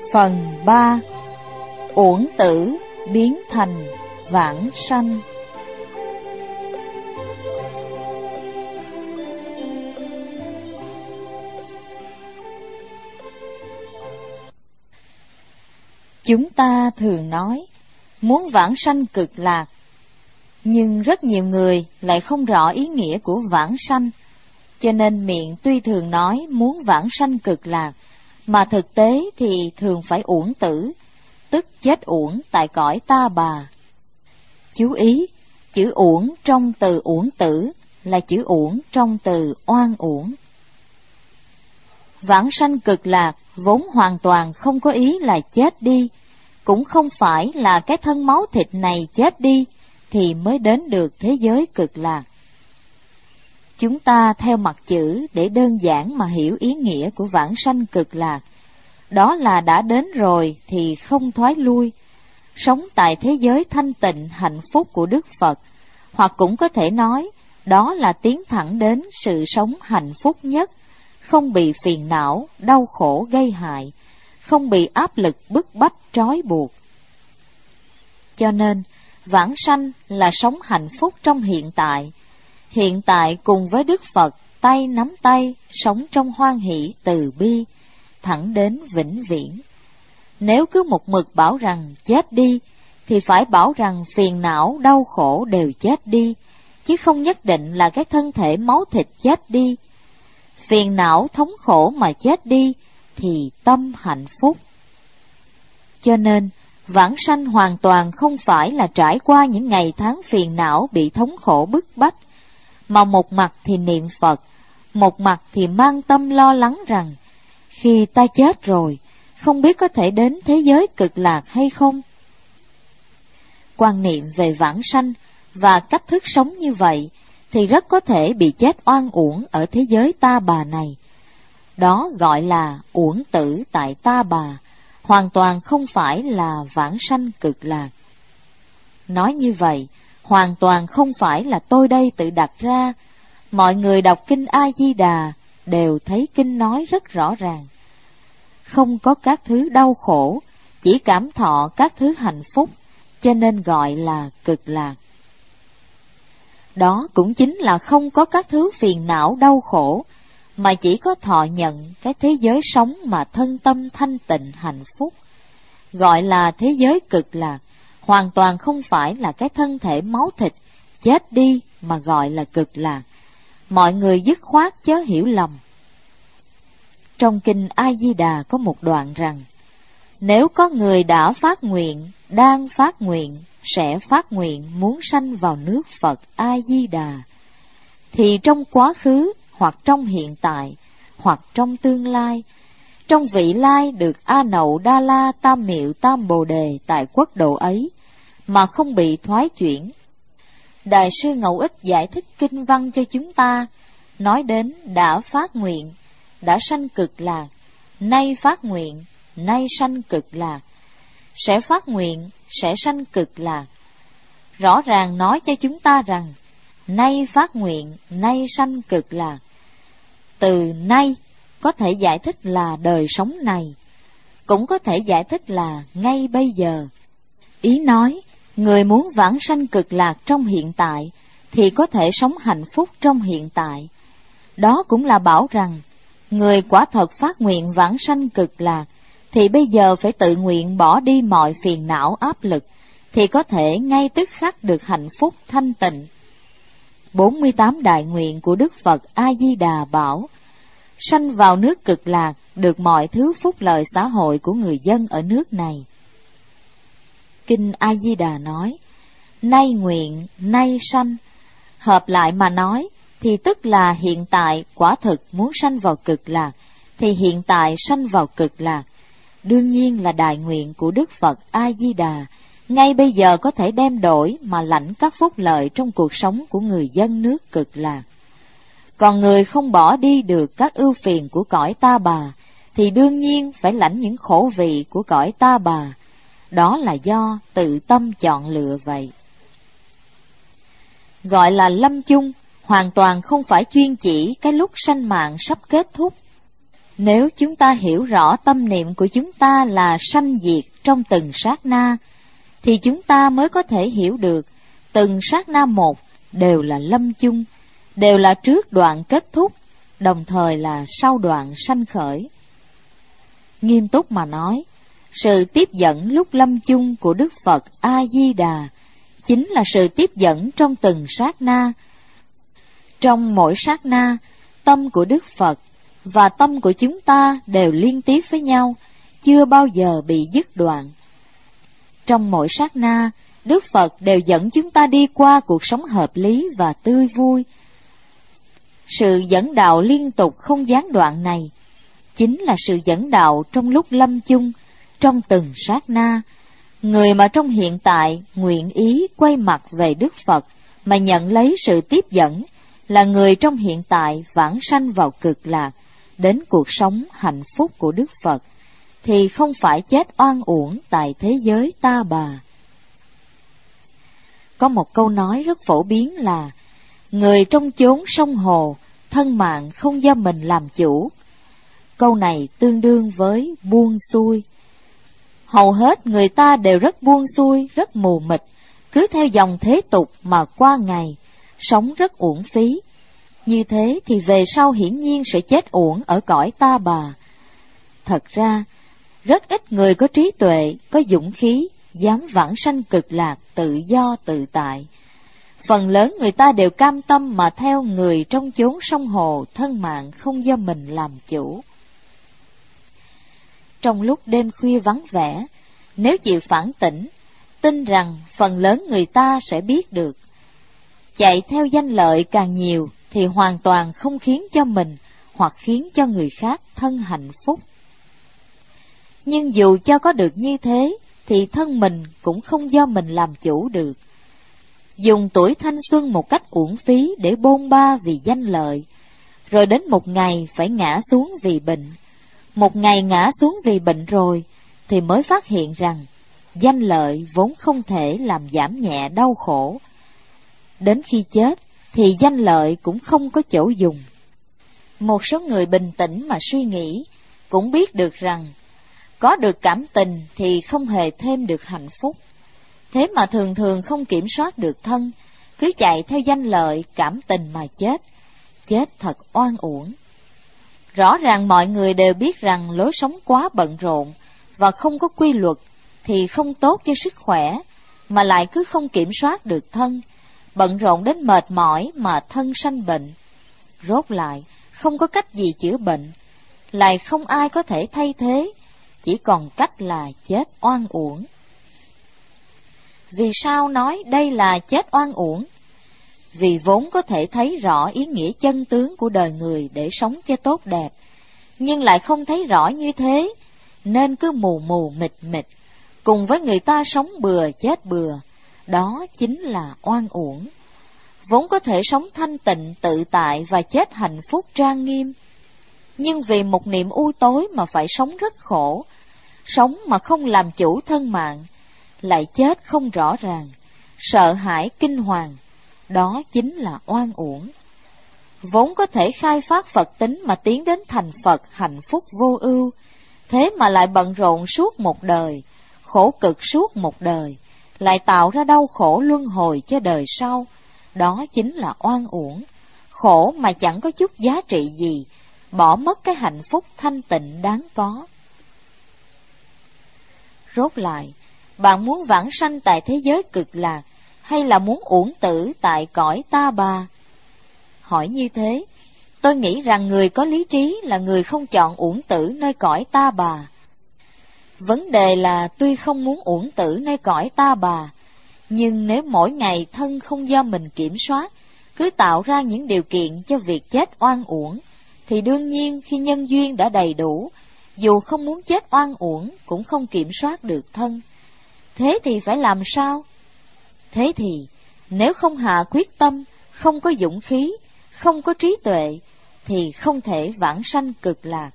Phần 3. Uổng tử biến thành vãng sanh. Chúng ta thường nói muốn vãng sanh cực lạc, nhưng rất nhiều người lại không rõ ý nghĩa của vãng sanh, cho nên miệng tuy thường nói muốn vãng sanh cực lạc, mà thực tế thì thường phải uổng tử, tức chết uổng tại cõi ta bà. Chú ý, chữ uổng trong từ uổng tử là chữ uổng trong từ oan uổng. Vãng sanh cực lạc vốn hoàn toàn không có ý là chết đi, cũng không phải là cái thân máu thịt này chết đi thì mới đến được thế giới cực lạc. Chúng ta theo mặt chữ để đơn giản mà hiểu ý nghĩa của vãng sanh cực lạc, đó là đã đến rồi thì không thoái lui, sống tại thế giới thanh tịnh hạnh phúc của Đức Phật, hoặc cũng có thể nói đó là tiến thẳng đến sự sống hạnh phúc nhất, không bị phiền não, đau khổ gây hại, không bị áp lực bức bách trói buộc. Cho nên, vãng sanh là sống hạnh phúc trong hiện tại cùng với Đức Phật tay nắm tay, sống trong hoan hỷ từ bi, thẳng đến vĩnh viễn. Nếu cứ một mực bảo rằng chết đi, thì phải bảo rằng phiền não, đau khổ đều chết đi, chứ không nhất định là cái thân thể máu thịt chết đi. Phiền não, thống khổ mà chết đi, thì tâm hạnh phúc. Cho nên, vãng sanh hoàn toàn không phải là trải qua những ngày tháng phiền não bị thống khổ bức bách, mà một mặt thì niệm Phật, một mặt thì mang tâm lo lắng rằng khi ta chết rồi, không biết có thể đến thế giới cực lạc hay không. Quan niệm về vãng sanh và cách thức sống như vậy thì rất có thể bị chết oan uổng ở thế giới ta bà này. Đó gọi là uổng tử tại ta bà, hoàn toàn không phải là vãng sanh cực lạc. Nói như vậy, hoàn toàn không phải là tôi đây tự đặt ra. Mọi người đọc kinh A-di-đà đều thấy kinh nói rất rõ ràng. Không có các thứ đau khổ, chỉ cảm thọ các thứ hạnh phúc, cho nên gọi là cực lạc. Đó cũng chính là không có các thứ phiền não đau khổ, mà chỉ có thọ nhận cái thế giới sống mà thân tâm thanh tịnh hạnh phúc, gọi là thế giới cực lạc, hoàn toàn không phải là cái thân thể máu thịt chết đi mà gọi là cực lạc. Mọi người dứt khoát chớ hiểu lầm. Trong kinh A-di-đà có một đoạn rằng, nếu có người đã phát nguyện, đang phát nguyện, sẽ phát nguyện muốn sanh vào nước Phật A-di-đà, thì trong quá khứ, hoặc trong hiện tại, hoặc trong tương lai, trong vị lai được A Nậu Đa La Tam Miệu Tam Bồ Đề tại quốc độ ấy, mà không bị thoái chuyển. Đại sư Ngẫu Ích giải thích kinh văn cho chúng ta, nói đến đã phát nguyện, đã sanh cực lạc, nay phát nguyện, nay sanh cực lạc, sẽ phát nguyện, sẽ sanh cực lạc. Rõ ràng nói cho chúng ta rằng, nay phát nguyện, nay sanh cực lạc. Từ nay có thể giải thích là đời sống này, cũng có thể giải thích là ngay bây giờ. Ý nói, người muốn vãng sanh cực lạc trong hiện tại, thì có thể sống hạnh phúc trong hiện tại. Đó cũng là bảo rằng, người quả thật phát nguyện vãng sanh cực lạc, thì bây giờ phải tự nguyện bỏ đi mọi phiền não áp lực, thì có thể ngay tức khắc được hạnh phúc thanh tịnh. 48 đại nguyện của Đức Phật A-di-đà bảo, sanh vào nước cực lạc, được mọi thứ phúc lợi xã hội của người dân ở nước này. Kinh A-di-đà nói, nay nguyện, nay sanh, hợp lại mà nói, thì tức là hiện tại quả thực muốn sanh vào cực lạc, thì hiện tại sanh vào cực lạc. Đương nhiên là đại nguyện của Đức Phật A-di-đà, ngay bây giờ có thể đem đổi mà lãnh các phúc lợi trong cuộc sống của người dân nước cực lạc. Còn người không bỏ đi được các ưu phiền của cõi ta bà, thì đương nhiên phải lãnh những khổ vị của cõi ta bà. Đó là do tự tâm chọn lựa vậy. Gọi là lâm chung, hoàn toàn không phải chuyên chỉ cái lúc sanh mạng sắp kết thúc. Nếu chúng ta hiểu rõ tâm niệm của chúng ta là sanh diệt trong từng sát na, thì chúng ta mới có thể hiểu được từng sát na một đều là lâm chung, đều là trước đoạn kết thúc, đồng thời là sau đoạn sanh khởi. Nghiêm túc mà nói, sự tiếp dẫn lúc lâm chung của Đức Phật A-di-đà chính là sự tiếp dẫn trong từng sát na. Trong mỗi sát na, tâm của Đức Phật và tâm của chúng ta đều liên tiếp với nhau, chưa bao giờ bị dứt đoạn. Trong mỗi sát na, Đức Phật đều dẫn chúng ta đi qua cuộc sống hợp lý và tươi vui. Sự dẫn đạo liên tục không gián đoạn này chính là sự dẫn đạo trong lúc lâm chung, trong từng sát na. Người mà trong hiện tại nguyện ý quay mặt về Đức Phật mà nhận lấy sự tiếp dẫn là người trong hiện tại vãng sanh vào cực lạc, đến cuộc sống hạnh phúc của Đức Phật, thì không phải chết oan uổng tại thế giới ta bà. Có một câu nói rất phổ biến là: người trong chốn sông hồ, thân mạng không do mình làm chủ. Câu này tương đương với buông xuôi. Hầu hết người ta đều rất buông xuôi, rất mù mịt, cứ theo dòng thế tục mà qua ngày, sống rất uổng phí. Như thế thì về sau hiển nhiên sẽ chết uổng ở cõi ta bà. Thật ra, rất ít người có trí tuệ, có dũng khí, dám vãng sanh cực lạc tự do tự tại. Phần lớn người ta đều cam tâm mà theo người trong chốn sông hồ, thân mạng không do mình làm chủ. Trong lúc đêm khuya vắng vẻ, nếu chịu phản tỉnh, tin rằng phần lớn người ta sẽ biết được. Chạy theo danh lợi càng nhiều thì hoàn toàn không khiến cho mình hoặc khiến cho người khác thân hạnh phúc. Nhưng dù cho có được như thế, thì thân mình cũng không do mình làm chủ được. Dùng tuổi thanh xuân một cách uổng phí để bôn ba vì danh lợi, rồi đến một ngày phải ngã xuống vì bệnh. Một ngày ngã xuống vì bệnh rồi, thì mới phát hiện rằng danh lợi vốn không thể làm giảm nhẹ đau khổ. Đến khi chết, thì danh lợi cũng không có chỗ dùng. Một số người bình tĩnh mà suy nghĩ, cũng biết được rằng có được cảm tình thì không hề thêm được hạnh phúc. Thế mà thường thường không kiểm soát được thân, cứ chạy theo danh lợi, cảm tình mà chết. Chết thật oan uổng. Rõ ràng mọi người đều biết rằng lối sống quá bận rộn và không có quy luật thì không tốt cho sức khỏe, mà lại cứ không kiểm soát được thân, bận rộn đến mệt mỏi mà thân sanh bệnh. Rốt lại không có cách gì chữa bệnh, lại không ai có thể thay thế, chỉ còn cách là chết oan uổng. Vì sao nói đây là chết oan uổng? Vì vốn có thể thấy rõ ý nghĩa chân tướng của đời người để sống cho tốt đẹp, nhưng lại không thấy rõ như thế, nên cứ mù mù mịt mịt, cùng với người ta sống bừa chết bừa. Đó chính là oan uổng. Vốn có thể sống thanh tịnh tự tại và chết hạnh phúc trang nghiêm, nhưng vì một niềm u tối mà phải sống rất khổ, sống mà không làm chủ thân mạng, lại chết không rõ ràng, sợ hãi kinh hoàng. Đó chính là oan uổng. Vốn có thể khai phát Phật tính mà tiến đến thành Phật hạnh phúc vô ưu, thế mà lại bận rộn suốt một đời, khổ cực suốt một đời, lại tạo ra đau khổ luân hồi cho đời sau. Đó chính là oan uổng. Khổ mà chẳng có chút giá trị gì, bỏ mất cái hạnh phúc thanh tịnh đáng có. Rốt lại, bạn muốn vãng sanh tại thế giới cực lạc, hay là muốn uổng tử tại cõi ta bà? Hỏi như thế, tôi nghĩ rằng người có lý trí là người không chọn uổng tử nơi cõi ta bà. Vấn đề là tuy không muốn uổng tử nơi cõi ta bà, nhưng nếu mỗi ngày thân không do mình kiểm soát, cứ tạo ra những điều kiện cho việc chết oan uổng, thì đương nhiên khi nhân duyên đã đầy đủ, dù không muốn chết oan uổng cũng không kiểm soát được thân. Thế thì phải làm sao? Thế thì nếu không hạ quyết tâm, không có dũng khí, không có trí tuệ, thì không thể vãng sanh cực lạc.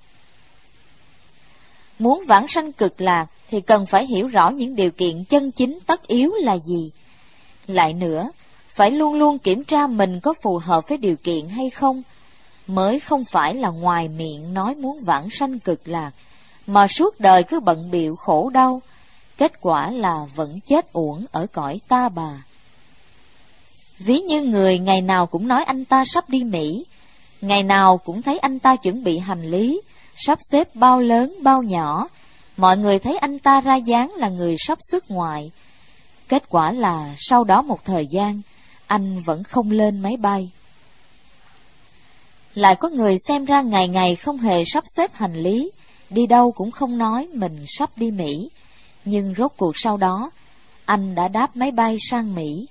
Muốn vãng sanh cực lạc thì cần phải hiểu rõ những điều kiện chân chính tất yếu là gì. Lại nữa, phải luôn luôn kiểm tra mình có phù hợp với điều kiện hay không. mới không phải là ngoài miệng nói muốn vãng sanh cực lạc, mà suốt đời cứ bận bịu khổ đau, kết quả là vẫn chết uổng ở cõi ta bà. Ví như người ngày nào cũng nói anh ta sắp đi Mỹ, ngày nào cũng thấy anh ta chuẩn bị hành lý, sắp xếp bao lớn bao nhỏ, mọi người thấy anh ta ra dáng là người sắp xuất ngoại. Kết quả là sau đó một thời gian, anh vẫn không lên máy bay. Lại có người xem ra ngày ngày không hề sắp xếp hành lý, đi đâu cũng không nói mình sắp đi Mỹ, nhưng rốt cuộc sau đó, anh đã đáp máy bay sang Mỹ.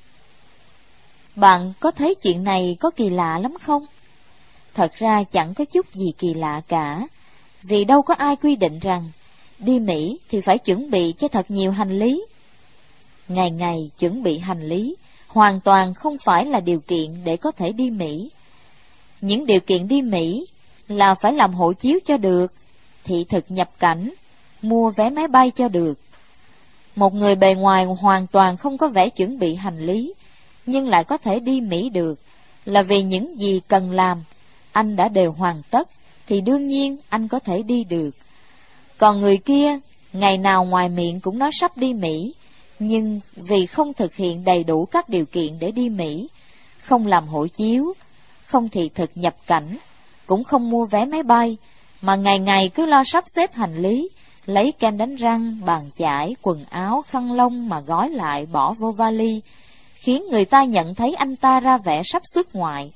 Bạn có thấy chuyện này có kỳ lạ lắm không? Thật ra chẳng có chút gì kỳ lạ cả, vì đâu có ai quy định rằng đi Mỹ thì phải chuẩn bị cho thật nhiều hành lý. Ngày ngày chuẩn bị hành lý hoàn toàn không phải là điều kiện để có thể đi Mỹ. Những điều kiện đi Mỹ là phải làm hộ chiếu cho được, thị thực nhập cảnh, mua vé máy bay cho được. Một người bề ngoài hoàn toàn không có vẻ chuẩn bị hành lý, nhưng lại có thể đi Mỹ được, là vì những gì cần làm, anh đã đều hoàn tất, thì đương nhiên anh có thể đi được. Còn người kia, ngày nào ngoài miệng cũng nói sắp đi Mỹ, nhưng vì không thực hiện đầy đủ các điều kiện để đi Mỹ, không làm hộ chiếu, không thị thực nhập cảnh, cũng không mua vé máy bay, mà ngày ngày cứ lo sắp xếp hành lý, lấy kem đánh răng, bàn chải, quần áo, khăn lông mà gói lại bỏ vô vali, khiến người ta nhận thấy anh ta ra vẻ sắp xuất ngoại.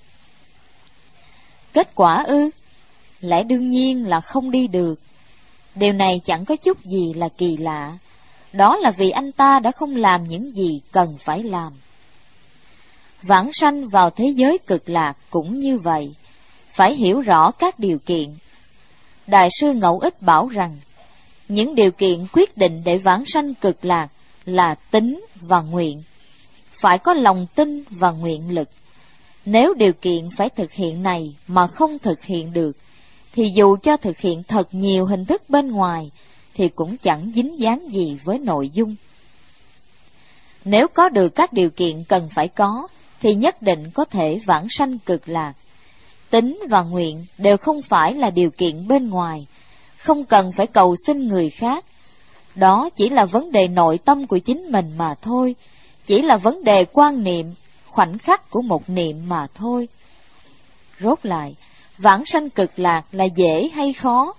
Kết quả ư? Lẽ đương nhiên là không đi được. Điều này chẳng có chút gì là kỳ lạ. Đó là vì anh ta đã không làm những gì cần phải làm. Vãng sanh vào thế giới cực lạc cũng như vậy, phải hiểu rõ các điều kiện. Đại sư Ngẫu Ích bảo rằng, những điều kiện quyết định để vãng sanh cực lạc là tín và nguyện. Phải có lòng tin và nguyện lực. Nếu điều kiện phải thực hiện này mà không thực hiện được, thì dù cho thực hiện thật nhiều hình thức bên ngoài, thì cũng chẳng dính dáng gì với nội dung. Nếu có được các điều kiện cần phải có, thì nhất định có thể vãng sanh cực lạc. Tín và nguyện đều không phải là điều kiện bên ngoài, không cần phải cầu xin người khác. Đó chỉ là vấn đề nội tâm của chính mình mà thôi, chỉ là vấn đề quan niệm, khoảnh khắc của một niệm mà thôi. Rốt lại, vãng sanh cực lạc là dễ hay khó?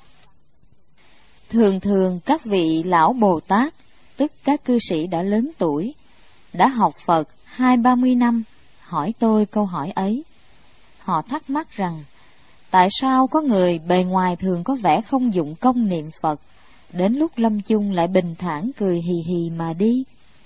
Thường thường các vị lão Bồ Tát, tức các cư sĩ đã lớn tuổi, đã học Phật 20-30 năm, hỏi tôi câu hỏi ấy. Họ thắc mắc rằng, tại sao có người bề ngoài thường có vẻ không dụng công niệm Phật, đến lúc lâm chung lại bình thản cười hì hì mà đi?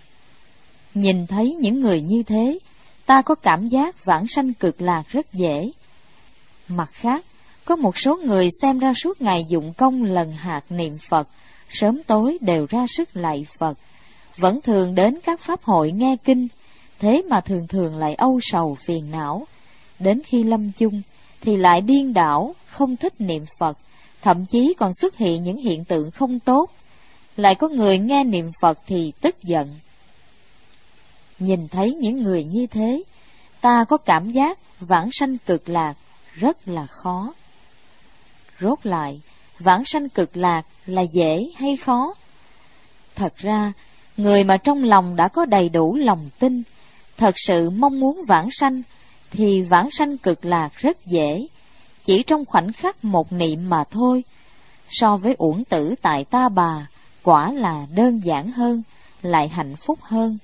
Nhìn thấy những người như thế, ta có cảm giác vãng sanh cực lạc rất dễ. Mặt khác, có một số người xem ra suốt ngày dụng công lần hạt niệm Phật, sớm tối đều ra sức lạy Phật, vẫn thường đến các pháp hội nghe kinh, thế mà thường thường lại âu sầu phiền não. Đến khi lâm chung thì lại điên đảo, không thích niệm Phật, thậm chí còn xuất hiện những hiện tượng không tốt. Lại có người nghe niệm Phật thì tức giận. Nhìn thấy những người như thế, ta có cảm giác vãng sanh cực lạc rất là khó. Rốt lại, vãng sanh cực lạc là dễ hay khó? Thật ra, người mà trong lòng đã có đầy đủ lòng tin, thật sự mong muốn vãng sanh, thì vãng sanh cực lạc rất dễ, chỉ trong khoảnh khắc một niệm mà thôi. So với uổng tử tại ta bà, quả là đơn giản hơn, lại hạnh phúc hơn.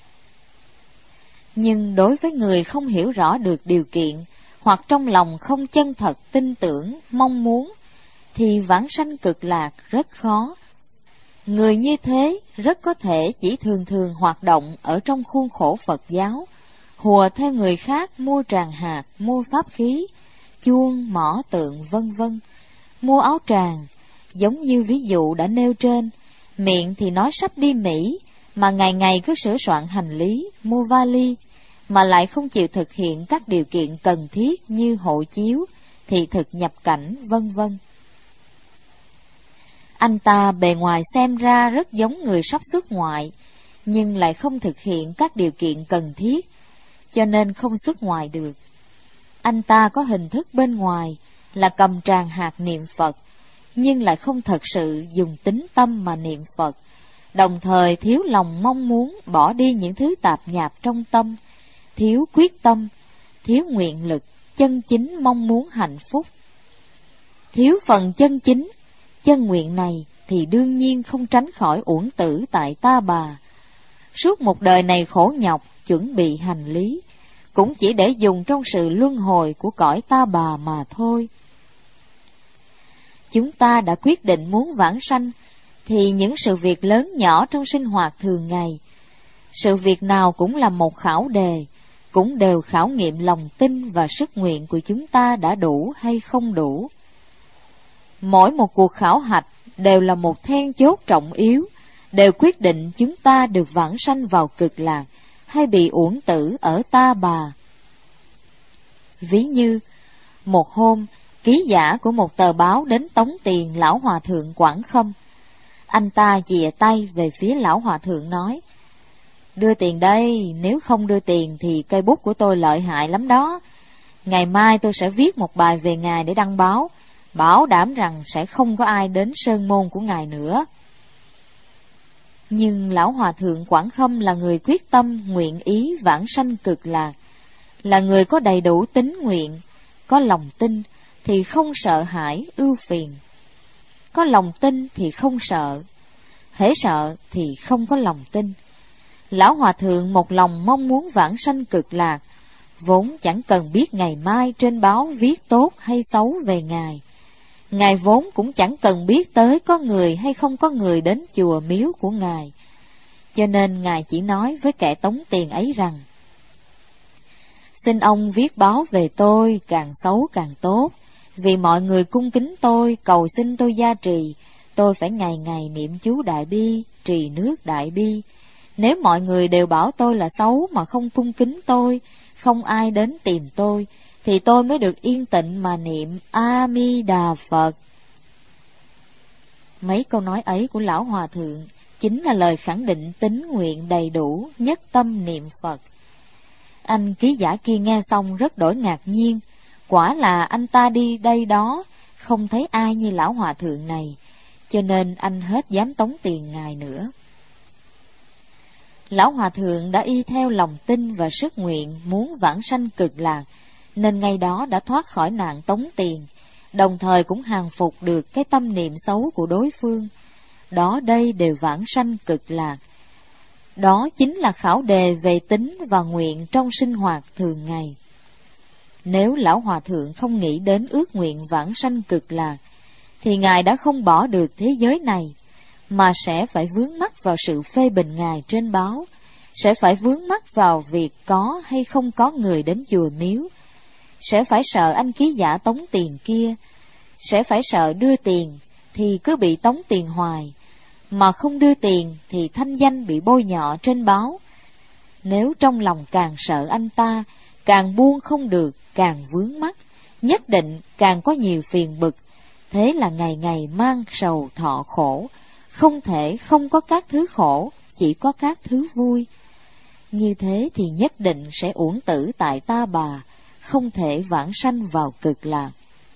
Nhưng đối với người không hiểu rõ được điều kiện, hoặc trong lòng không chân thật tin tưởng, mong muốn, thì vãng sanh cực lạc rất khó. Người như thế rất có thể chỉ thường thường hoạt động ở trong khuôn khổ Phật giáo, hùa theo người khác mua tràng hạt, mua pháp khí, chuông, mõ tượng vân vân, mua áo tràng, giống như ví dụ đã nêu trên, miệng thì nói sắp đi Mỹ, mà ngày ngày cứ sửa soạn hành lý, mua vali, mà lại không chịu thực hiện các điều kiện cần thiết như hộ chiếu, thị thực nhập cảnh vân vân. Anh ta bề ngoài xem ra rất giống người sắp xuất ngoại, nhưng lại không thực hiện các điều kiện cần thiết, cho nên không xuất ngoại được. Anh ta có hình thức bên ngoài là cầm tràng hạt niệm Phật, nhưng lại không thật sự dùng tín tâm mà niệm Phật, đồng thời thiếu lòng mong muốn bỏ đi những thứ tạp nhạp trong tâm, thiếu quyết tâm, thiếu nguyện lực, chân chính mong muốn hạnh phúc. Thiếu phần chân chính, chân nguyện này thì đương nhiên không tránh khỏi uổng tử tại ta bà. Suốt một đời này khổ nhọc chuẩn bị hành lý, cũng chỉ để dùng trong sự luân hồi của cõi ta bà mà thôi. Chúng ta đã quyết định muốn vãng sanh, thì những sự việc lớn nhỏ trong sinh hoạt thường ngày, sự việc nào cũng là một khảo đề, cũng đều khảo nghiệm lòng tin và sức nguyện của chúng ta đã đủ hay không đủ. Mỗi một cuộc khảo hạch đều là một then chốt trọng yếu, đều quyết định chúng ta được vãng sanh vào cực lạc hay bị uổng tử ở ta bà. Ví như, một hôm, ký giả của một tờ báo đến tống tiền lão hòa thượng Quảng Khâm. Anh ta chìa tay về phía lão hòa thượng nói: "Đưa tiền đây, nếu không đưa tiền thì cây bút của tôi lợi hại lắm đó. Ngày mai tôi sẽ viết một bài về ngài để đăng báo, bảo đảm rằng sẽ không có ai đến sơn môn của ngài nữa." Nhưng lão hòa thượng Quảng Khâm là người quyết tâm nguyện ý vãng sanh cực lạc, là người có đầy đủ tín nguyện, có lòng tin thì không sợ hãi ưu phiền, có lòng tin thì không sợ, hễ sợ thì không có lòng tin. Lão hòa thượng một lòng mong muốn vãng sanh cực lạc, vốn chẳng cần biết ngày mai trên báo viết tốt hay xấu về ngài. Ngài vốn cũng chẳng cần biết tới có người hay không có người đến chùa miếu của ngài. Cho nên ngài chỉ nói với kẻ tống tiền ấy rằng: "Xin ông viết báo về tôi, càng xấu càng tốt. Vì mọi người cung kính tôi, cầu xin tôi gia trì, tôi phải ngày ngày niệm chú Đại Bi, trì nước Đại Bi. Nếu mọi người đều bảo tôi là xấu mà không cung kính tôi, không ai đến tìm tôi, thì tôi mới được yên tịnh mà niệm A Di Đà Phật." Mấy câu nói ấy của lão hòa thượng chính là lời khẳng định tín nguyện đầy đủ, nhất tâm niệm Phật. Anh ký giả kia nghe xong rất đổi ngạc nhiên. Quả là anh ta đi đây đó, không thấy ai như lão hòa thượng này, cho nên anh hết dám tống tiền ngài nữa. Lão hòa thượng đã y theo lòng tin và sức nguyện muốn vãng sanh cực lạc, nên ngay đó đã thoát khỏi nạn tống tiền, đồng thời cũng hàng phục được cái tâm niệm xấu của đối phương. Đó đây đều vãng sanh cực lạc. Đó chính là khảo đề về tính và nguyện trong sinh hoạt thường ngày. Nếu lão hòa thượng không nghĩ đến ước nguyện vãng sanh cực lạc, thì ngài đã không bỏ được thế giới này, mà sẽ phải vướng mắc vào sự phê bình ngài trên báo, sẽ phải vướng mắc vào việc có hay không có người đến chùa miếu, sẽ phải sợ anh ký giả tống tiền kia, sẽ phải sợ đưa tiền thì cứ bị tống tiền hoài, mà không đưa tiền thì thanh danh bị bôi nhọ trên báo. Nếu trong lòng càng sợ anh ta, càng buông không được, càng vướng mắc, nhất định càng có nhiều phiền bực. Thế là ngày ngày mang sầu thọ khổ, không thể không có các thứ khổ, chỉ có các thứ vui. Như thế thì nhất định sẽ uổng tử tại ta bà, không thể vãng sanh vào cực lạc.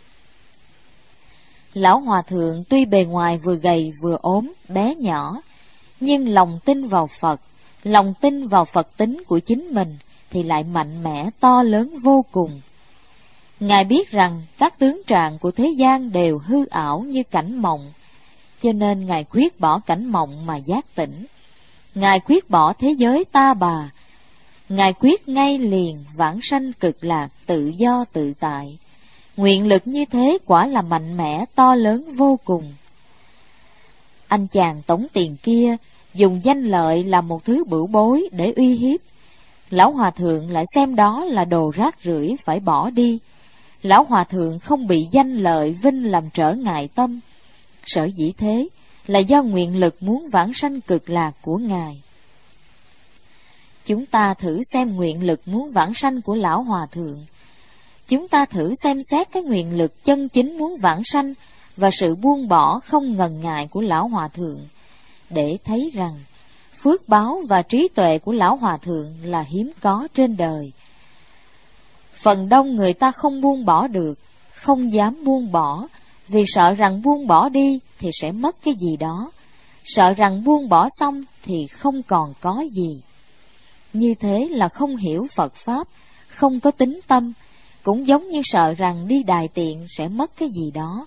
Lão hòa thượng tuy bề ngoài vừa gầy vừa ốm, bé nhỏ, nhưng lòng tin vào Phật, lòng tin vào Phật tính của chính mình thì lại mạnh mẽ to lớn vô cùng. Ngài biết rằng các tướng trạng của thế gian đều hư ảo như cảnh mộng, cho nên Ngài quyết bỏ cảnh mộng mà giác tỉnh. Ngài quyết bỏ thế giới ta bà, Ngài quyết ngay liền vãng sanh cực lạc tự do tự tại. Nguyện lực như thế quả là mạnh mẽ to lớn vô cùng. Anh chàng tống tiền kia dùng danh lợi làm một thứ bửu bối để uy hiếp. Lão hòa thượng lại xem đó là đồ rác rưởi phải bỏ đi. Lão hòa thượng không bị danh lợi vinh làm trở ngại tâm. Sở dĩ thế là do nguyện lực muốn vãng sanh cực lạc của Ngài. Chúng ta thử xem nguyện lực muốn vãng sanh của lão hòa thượng. Chúng ta thử xem xét cái nguyện lực chân chính muốn vãng sanh và sự buông bỏ không ngần ngại của lão hòa thượng, để thấy rằng phước báo và trí tuệ của lão hòa thượng là hiếm có trên đời. Phần đông người ta không buông bỏ được, không dám buông bỏ, vì sợ rằng buông bỏ đi thì sẽ mất cái gì đó, sợ rằng buông bỏ xong thì không còn có gì. Như thế là không hiểu Phật Pháp, không có tín tâm, cũng giống như sợ rằng đi đài tiện sẽ mất cái gì đó.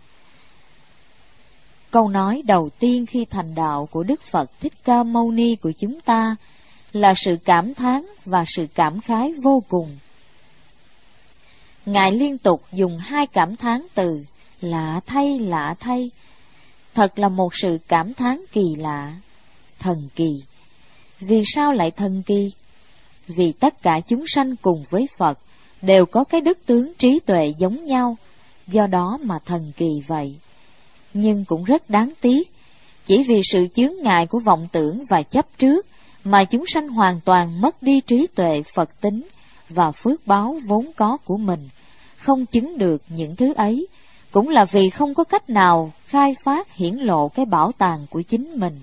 Câu nói đầu tiên khi thành đạo của Đức Phật Thích Ca Mâu Ni của chúng ta là sự cảm thán và sự cảm khái vô cùng. Ngài liên tục dùng hai cảm thán từ lạ thay, lạ thay. Thật là một sự cảm thán kỳ lạ, thần kỳ. Vì sao lại thần kỳ? Vì tất cả chúng sanh cùng với Phật đều có cái đức tướng trí tuệ giống nhau, do đó mà thần kỳ vậy. Nhưng cũng rất đáng tiếc, chỉ vì sự chướng ngại của vọng tưởng và chấp trước mà chúng sanh hoàn toàn mất đi trí tuệ Phật tính và phước báo vốn có của mình, không chứng được những thứ ấy, cũng là vì không có cách nào khai phát hiển lộ cái bảo tàng của chính mình.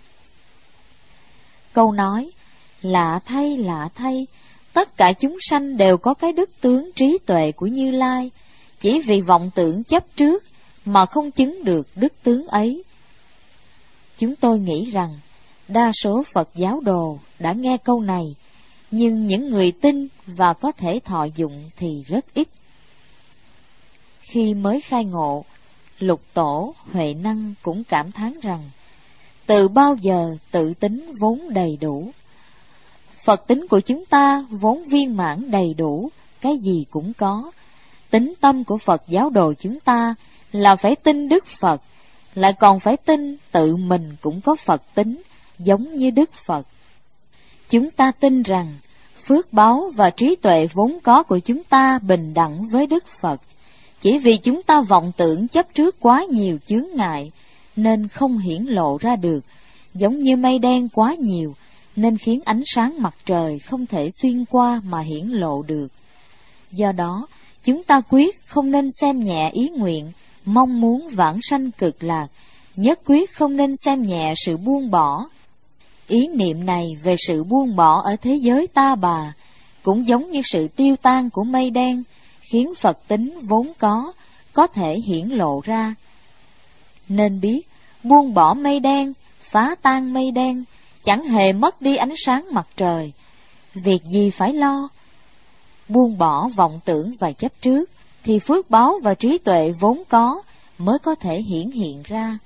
Câu nói lạ thay, lạ thay, tất cả chúng sanh đều có cái đức tướng trí tuệ của Như Lai, chỉ vì vọng tưởng chấp trước mà không chứng được đức tướng ấy. Chúng tôi nghĩ rằng đa số Phật giáo đồ đã nghe câu này, nhưng những người tin và có thể thọ dụng thì rất ít. Khi mới khai ngộ, Lục Tổ Huệ Năng cũng cảm thán rằng từ bao giờ tự tính vốn đầy đủ. Phật tính của chúng ta vốn viên mãn đầy đủ, cái gì cũng có. Tính tâm của Phật giáo đồ chúng ta là phải tin Đức Phật, lại còn phải tin tự mình cũng có Phật tính, giống như Đức Phật. Chúng ta tin rằng phước báo và trí tuệ vốn có của chúng ta bình đẳng với Đức Phật. Chỉ vì chúng ta vọng tưởng chấp trước quá nhiều chướng ngại, nên không hiển lộ ra được, giống như mây đen quá nhiều, nên khiến ánh sáng mặt trời không thể xuyên qua mà hiển lộ được. Do đó, chúng ta quyết không nên xem nhẹ ý nguyện, mong muốn vãng sanh cực lạc, nhất quyết không nên xem nhẹ sự buông bỏ. Ý niệm này về sự buông bỏ ở thế giới ta bà, cũng giống như sự tiêu tan của mây đen, khiến Phật tính vốn có thể hiển lộ ra. Nên biết, buông bỏ mây đen, phá tan mây đen, chẳng hề mất đi ánh sáng mặt trời. Việc gì phải lo? Buông bỏ vọng tưởng và chấp trước, thì phước báo và trí tuệ vốn có mới có thể hiển hiện ra.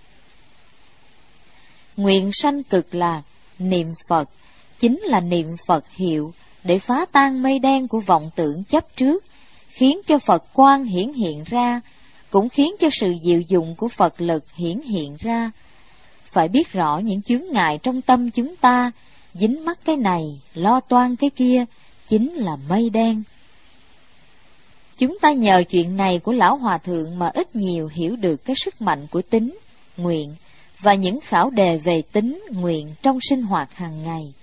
Nguyện sanh cực lạc, niệm Phật, chính là niệm Phật hiệu để phá tan mây đen của vọng tưởng chấp trước, khiến cho Phật quang hiển hiện ra, cũng khiến cho sự diệu dụng của Phật lực hiển hiện ra. Phải biết rõ những chướng ngại trong tâm chúng ta, dính mắc cái này, lo toan cái kia, chính là mây đen. Chúng ta nhờ chuyện này của Lão Hòa Thượng mà ít nhiều hiểu được cái sức mạnh của tín, nguyện và những khảo đề về tín, nguyện trong sinh hoạt hàng ngày.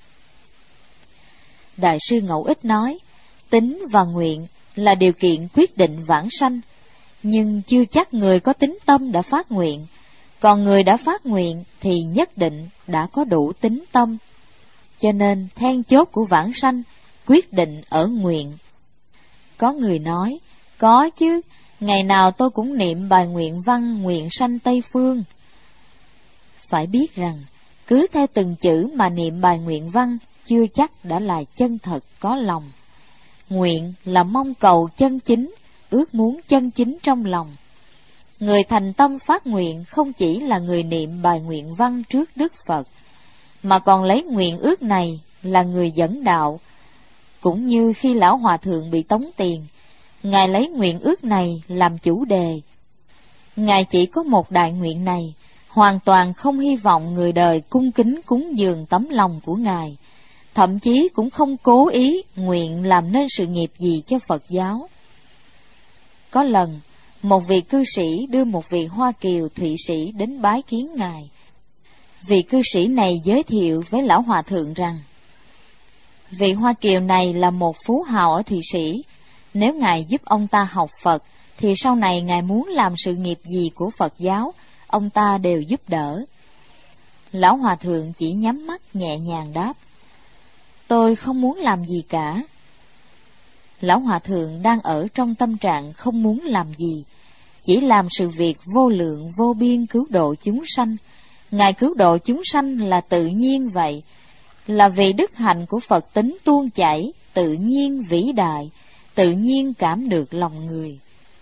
Đại sư Ngẫu Ích nói, tín và nguyện là điều kiện quyết định vãng sanh, nhưng chưa chắc người có tín tâm đã phát nguyện, còn người đã phát nguyện thì nhất định đã có đủ tín tâm. Cho nên then chốt của vãng sanh quyết định ở nguyện. Có người nói, có chứ, ngày nào tôi cũng niệm bài nguyện văn nguyện sanh Tây Phương. Phải biết rằng, cứ theo từng chữ mà niệm bài nguyện văn chưa chắc đã là chân thật có lòng. Nguyện là mong cầu chân chính, ước muốn chân chính trong lòng. Người thành tâm phát nguyện không chỉ là người niệm bài nguyện văn trước Đức Phật, mà còn lấy nguyện ước này là người dẫn đạo. Cũng như khi Lão Hòa Thượng bị tống tiền, Ngài lấy nguyện ước này làm chủ đề. Ngài chỉ có một đại nguyện này, hoàn toàn không hy vọng người đời cung kính cúng dường tấm lòng của Ngài, thậm chí cũng không cố ý nguyện làm nên sự nghiệp gì cho Phật giáo. Có lần, một vị cư sĩ đưa một vị Hoa Kiều Thụy Sĩ đến bái kiến Ngài. Vị cư sĩ này giới thiệu với Lão Hòa Thượng rằng, vị Hoa Kiều này là một phú hào ở Thụy Sĩ, nếu Ngài giúp ông ta học Phật, thì sau này Ngài muốn làm sự nghiệp gì của Phật giáo, ông ta đều giúp đỡ. Lão Hòa Thượng chỉ nhắm mắt nhẹ nhàng đáp, tôi không muốn làm gì cả. Lão Hòa Thượng đang ở trong tâm trạng không muốn làm gì, chỉ làm sự việc vô lượng vô biên cứu độ chúng sanh. Ngài cứu độ chúng sanh là tự nhiên vậy, là vì đức hạnh của Phật tính tuôn chảy, tự nhiên vĩ đại, tự nhiên cảm được lòng người.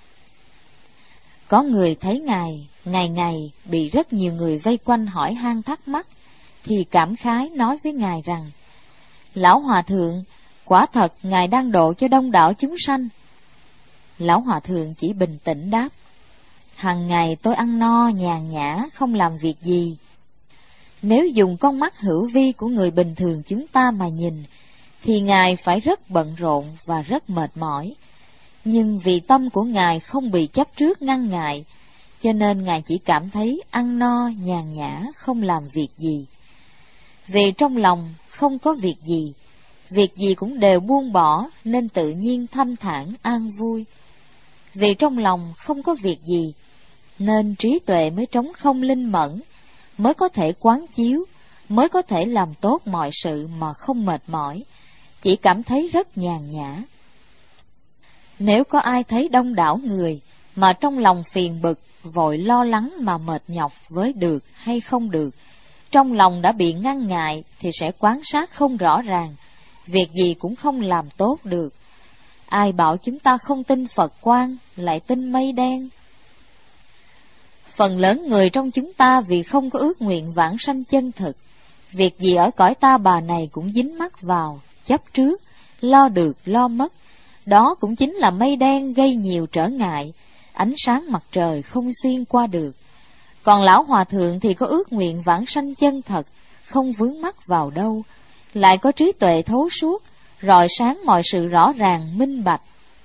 Có người thấy Ngài ngày ngày bị rất nhiều người vây quanh hỏi han thắc mắc, thì cảm khái nói với Ngài rằng: Lão Hòa Thượng, quả thật Ngài đang độ cho đông đảo chúng sanh. Lão Hòa Thượng chỉ bình tĩnh đáp: Hằng ngày tôi ăn no nhàn nhã, không làm việc gì. Nếu dùng con mắt hữu vi của người bình thường chúng ta mà nhìn, thì Ngài phải rất bận rộn và rất mệt mỏi. Nhưng vì tâm của Ngài không bị chấp trước ngăn ngại, cho nên Ngài chỉ cảm thấy ăn no nhàn nhã, không làm việc gì. Vì trong lòng không có việc gì cũng đều buông bỏ, nên tự nhiên thanh thản an vui. Vì trong lòng không có việc gì, nên trí tuệ mới trống không linh mẫn, mới có thể quán chiếu, mới có thể làm tốt mọi sự mà không mệt mỏi, chỉ cảm thấy rất nhàn nhã. Nếu có ai thấy đông đảo người mà trong lòng phiền bực, vội lo lắng mà mệt nhọc với được hay không được, trong lòng đã bị ngăn ngại, thì sẽ quan sát không rõ ràng, việc gì cũng không làm tốt được. Ai bảo chúng ta không tin Phật quang, lại tin mây đen? Phần lớn người trong chúng ta vì không có ước nguyện vãng sanh chân thực, việc gì ở cõi ta bà này cũng dính mắc vào, chấp trước, lo được lo mất. Đó cũng chính là mây đen gây nhiều trở ngại, ánh sáng mặt trời không xuyên qua được. Còn Lão Hòa Thượng thì có ước nguyện vãng sanh chân thật, không vướng mắc vào đâu, lại có trí tuệ thấu suốt, rọi sáng mọi sự rõ ràng, minh bạch.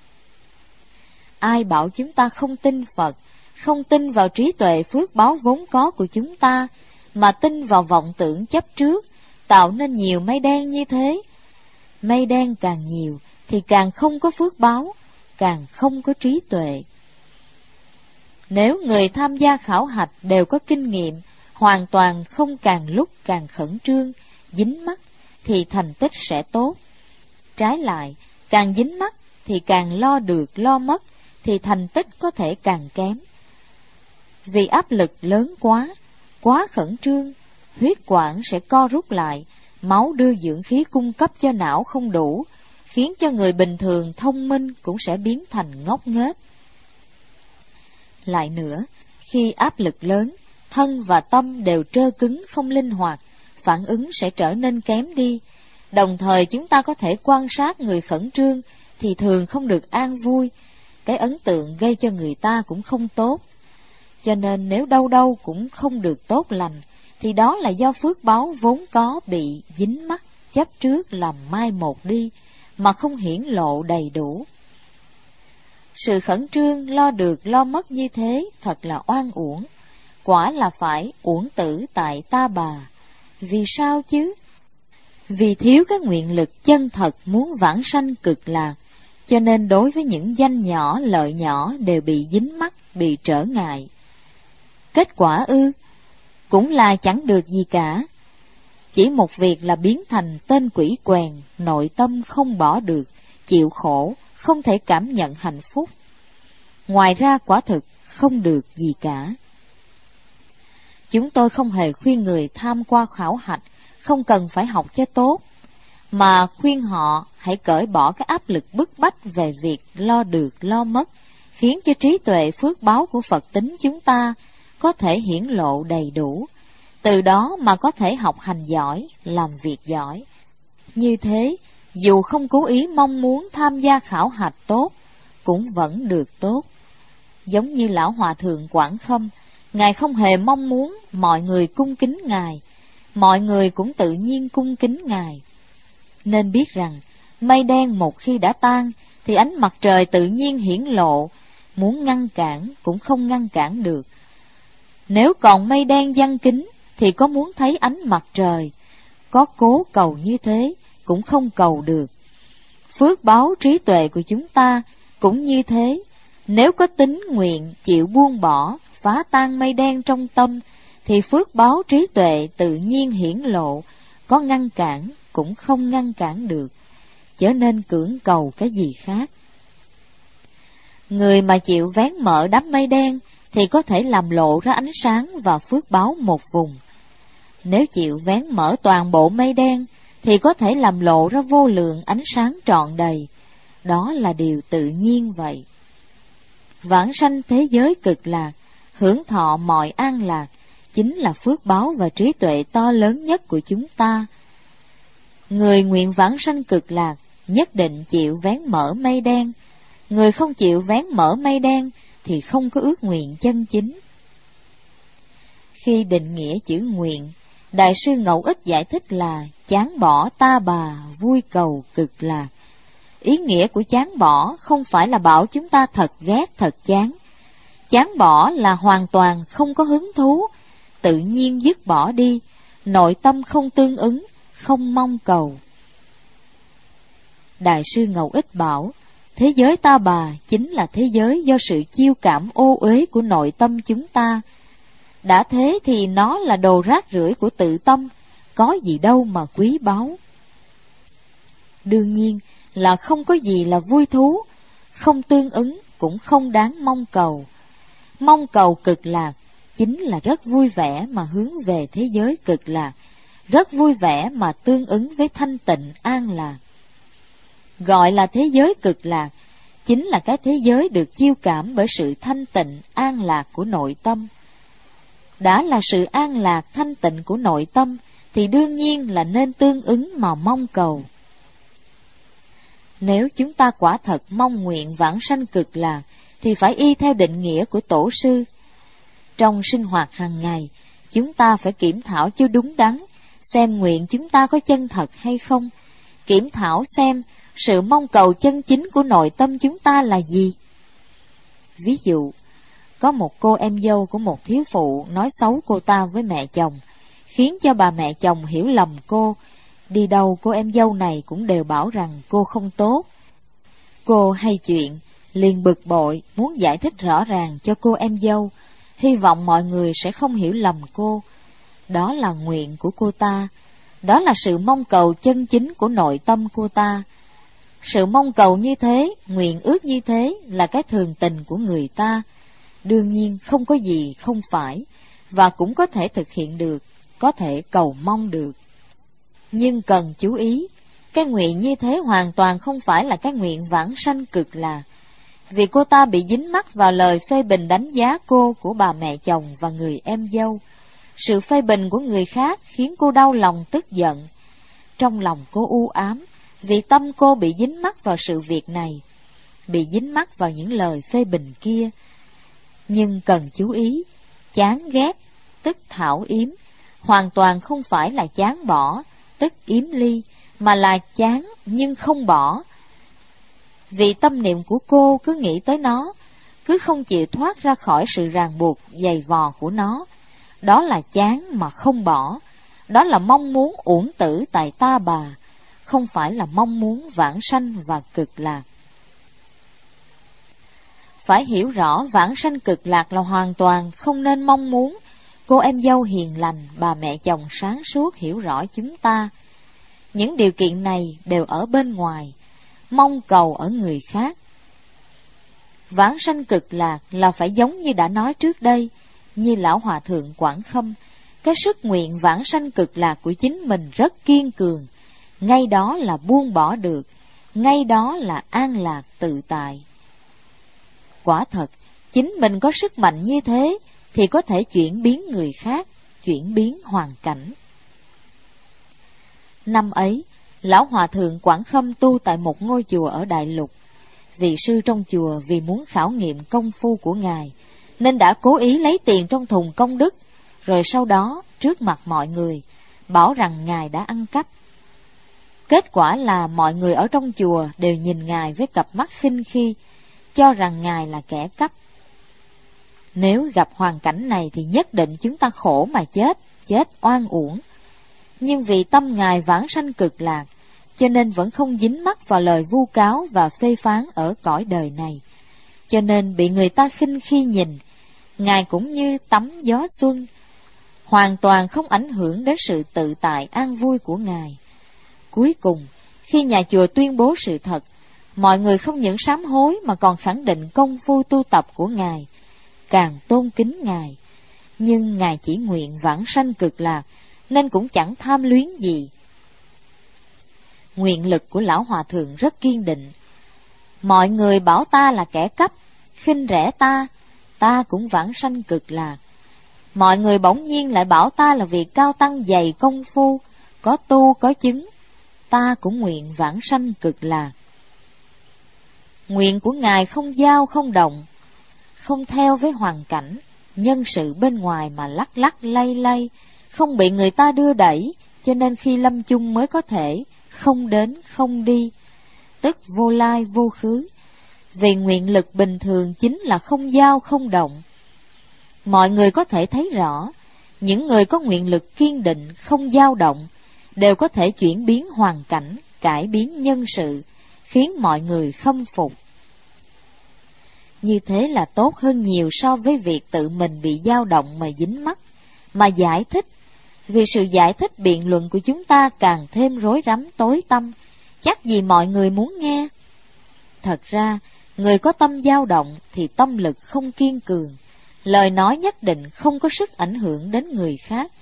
Ai bảo chúng ta không tin Phật, không tin vào trí tuệ phước báo vốn có của chúng ta, mà tin vào vọng tưởng chấp trước, tạo nên nhiều mây đen như thế? Mây đen càng nhiều thì càng không có phước báo, càng không có trí tuệ. Nếu người tham gia khảo hạch đều có kinh nghiệm, hoàn toàn không càng lúc càng khẩn trương, dính mắc, thì thành tích sẽ tốt. Trái lại, càng dính mắc thì càng lo được lo mất, thì thành tích có thể càng kém. Vì áp lực lớn quá khẩn trương, huyết quản sẽ co rút lại, máu đưa dưỡng khí cung cấp cho não không đủ, khiến cho người bình thường thông minh cũng sẽ biến thành ngốc nghếch. Lại nữa, khi áp lực lớn, thân và tâm đều trơ cứng không linh hoạt, phản ứng sẽ trở nên kém đi. Đồng thời chúng ta có thể quan sát người khẩn trương thì thường không được an vui, cái ấn tượng gây cho người ta cũng không tốt. Cho nên nếu đâu đâu cũng không được tốt lành, thì đó là do phước báo vốn có bị dính mắc, chấp trước làm mai một đi, mà không hiển lộ đầy đủ. Sự khẩn trương lo được lo mất như thế thật là oan uổng, quả là phải uổng tử tại ta bà. Vì sao chứ? Vì thiếu cái nguyện lực chân thật muốn vãng sanh cực lạc, cho nên đối với những danh nhỏ lợi nhỏ đều bị dính mắc, bị trở ngại. Kết quả cũng là chẳng được gì cả. Chỉ một việc là biến thành tên quỷ quèn, nội tâm không bỏ được, chịu khổ, không thể cảm nhận hạnh phúc. Ngoài ra quả thực không được gì cả. Chúng tôi không hề khuyên người tham qua khảo hạch không cần phải học cho tốt, mà khuyên họ hãy cởi bỏ cái áp lực bức bách về việc lo được lo mất, khiến cho trí tuệ phước báo của Phật tính chúng ta có thể hiển lộ đầy đủ, từ đó mà có thể học hành giỏi, làm việc giỏi. Như thế, dù không cố ý mong muốn tham gia khảo hạch tốt, cũng vẫn được tốt. Giống như Lão Hòa Thượng Quảng Khâm, Ngài không hề mong muốn mọi người cung kính Ngài, mọi người cũng tự nhiên cung kính Ngài. Nên biết rằng, mây đen một khi đã tan, thì ánh mặt trời tự nhiên hiển lộ, muốn ngăn cản cũng không ngăn cản được. Nếu còn mây đen giăng kín, thì có muốn thấy ánh mặt trời, có cố cầu như thế, cũng không cầu được. Phước báo trí tuệ của chúng ta cũng như thế, nếu có tín nguyện chịu buông bỏ, phá tan mây đen trong tâm, thì phước báo trí tuệ tự nhiên hiển lộ, có ngăn cản cũng không ngăn cản được. chớ nên cưỡng cầu cái gì khác. Người mà chịu vén mở đám mây đen thì có thể làm lộ ra ánh sáng và phước báo một vùng. Nếu chịu vén mở toàn bộ mây đen thì có thể làm lộ ra vô lượng ánh sáng trọn đầy. Đó là điều tự nhiên vậy. Vãng sanh thế giới cực lạc, hưởng thọ mọi an lạc, chính là phước báo và trí tuệ to lớn nhất của chúng ta. Người nguyện vãng sanh cực lạc nhất định chịu vén mở mây đen. Người không chịu vén mở mây đen thì không có ước nguyện chân chính. Khi định nghĩa chữ nguyện, Đại sư Ngẫu Ích giải thích là chán bỏ ta bà, vui cầu cực lạc. Ý nghĩa của chán bỏ không phải là bảo chúng ta thật ghét, thật chán. Chán bỏ là hoàn toàn không có hứng thú, tự nhiên dứt bỏ đi, nội tâm không tương ứng, không mong cầu. Đại sư Ngẫu Ích bảo, thế giới ta bà chính là thế giới do sự chiêu cảm ô uế của nội tâm chúng ta. Đã thế thì nó là đồ rác rưởi của tự tâm, có gì đâu mà quý báu. Đương nhiên là không có gì là vui thú, không tương ứng cũng không đáng mong cầu. Mong cầu cực lạc chính là rất vui vẻ mà hướng về thế giới cực lạc, rất vui vẻ mà tương ứng với thanh tịnh an lạc. Gọi là thế giới cực lạc chính là cái thế giới được chiêu cảm bởi sự thanh tịnh an lạc của nội tâm. Đã là sự an lạc thanh tịnh của nội tâm thì đương nhiên là nên tương ứng mà mong cầu. Nếu chúng ta quả thật mong nguyện vãng sanh cực lạc thì phải y theo định nghĩa của tổ sư. Trong sinh hoạt hàng ngày, chúng ta phải kiểm thảo cho đúng đắn, xem nguyện chúng ta có chân thật hay không, kiểm thảo xem sự mong cầu chân chính của nội tâm chúng ta là gì. Ví dụ, có một cô em dâu của một thiếu phụ nói xấu cô ta với mẹ chồng, khiến cho bà mẹ chồng hiểu lầm cô. Đi đâu cô em dâu này cũng đều bảo rằng cô không tốt. Cô hay chuyện, liền bực bội, muốn giải thích rõ ràng cho cô em dâu, hy vọng mọi người sẽ không hiểu lầm cô. Đó là nguyện của cô ta, đó là sự mong cầu chân chính của nội tâm cô ta. Sự mong cầu như thế, nguyện ước như thế là cái thường tình của người ta. Đương nhiên không có gì không phải, và cũng có thể thực hiện được, có thể cầu mong được. Nhưng cần chú ý, cái nguyện như thế hoàn toàn không phải là cái nguyện vãng sanh cực lạc, vì cô ta bị dính mắc vào lời phê bình đánh giá cô của bà mẹ chồng và người em dâu. Sự phê bình của người khác khiến cô đau lòng tức giận. Trong lòng cô u ám, vì tâm cô bị dính mắc vào sự việc này, bị dính mắc vào những lời phê bình kia. Nhưng cần chú ý, chán ghét, tức thảo yếm, hoàn toàn không phải là chán bỏ, tức yếm ly, mà là chán nhưng không bỏ. Vì tâm niệm của cô cứ nghĩ tới nó, cứ không chịu thoát ra khỏi sự ràng buộc dày vò của nó. Đó là chán mà không bỏ, đó là mong muốn uổng tử tại ta bà, không phải là mong muốn vãng sanh và cực lạc. Phải hiểu rõ vãng sanh cực lạc là hoàn toàn không nên mong muốn. Cô em dâu hiền lành, bà mẹ chồng sáng suốt hiểu rõ chúng ta. Những điều kiện này đều ở bên ngoài, mong cầu ở người khác. Vãng sanh cực lạc là phải giống như đã nói trước đây, như Lão Hòa Thượng Quảng Khâm, cái sức nguyện vãng sanh cực lạc của chính mình rất kiên cường, ngay đó là buông bỏ được, ngay đó là an lạc tự tại. Quả thật, chính mình có sức mạnh như thế thì có thể chuyển biến người khác, chuyển biến hoàn cảnh. Năm ấy, Lão Hòa Thượng Quảng Khâm tu tại một ngôi chùa ở Đại Lục. Vị sư trong chùa vì muốn khảo nghiệm công phu của Ngài, nên đã cố ý lấy tiền trong thùng công đức, rồi sau đó, trước mặt mọi người, bảo rằng Ngài đã ăn cắp. Kết quả là mọi người ở trong chùa đều nhìn Ngài với cặp mắt khinh khi, cho rằng Ngài là kẻ cắp. Nếu gặp hoàn cảnh này thì nhất định chúng ta khổ mà chết, chết oan uổng. Nhưng vì tâm Ngài vãng sanh cực lạc, cho nên vẫn không dính mắc vào lời vu cáo và phê phán ở cõi đời này. Cho nên bị người ta khinh khi nhìn, Ngài cũng như tắm gió xuân, hoàn toàn không ảnh hưởng đến sự tự tại an vui của Ngài. Cuối cùng, Khi nhà chùa tuyên bố sự thật, mọi người không những sám hối mà còn khẳng định công phu tu tập của Ngài, càng tôn kính Ngài. Nhưng Ngài chỉ nguyện vãng sanh cực lạc, nên cũng chẳng tham luyến gì. Nguyện lực của Lão Hòa Thượng rất kiên định. Mọi người bảo ta là kẻ cấp, khinh rẻ ta cũng vãng sanh cực lạc. Mọi người bỗng nhiên lại bảo ta là vị cao tăng dày công phu, có tu có chứng, ta cũng nguyện vãng sanh cực lạc. Nguyện của Ngài không dao không động, không theo với hoàn cảnh, nhân sự bên ngoài mà lắc lắc lay lay, không bị người ta đưa đẩy, cho nên khi lâm chung mới có thể không đến không đi, tức vô lai vô khứ. Vì nguyện lực bình thường chính là không dao không động. Mọi người có thể thấy rõ, những người có nguyện lực kiên định không dao động đều có thể chuyển biến hoàn cảnh, cải biến nhân sự, khiến mọi người khâm phục. Như thế là tốt hơn nhiều so với việc tự mình bị dao động mà dính mắc, mà giải thích. Vì sự giải thích biện luận của chúng ta càng thêm rối rắm tối tăm, chắc gì mọi người muốn nghe. Thật ra, người có tâm dao động thì tâm lực không kiên cường, lời nói nhất định không có sức ảnh hưởng đến người khác.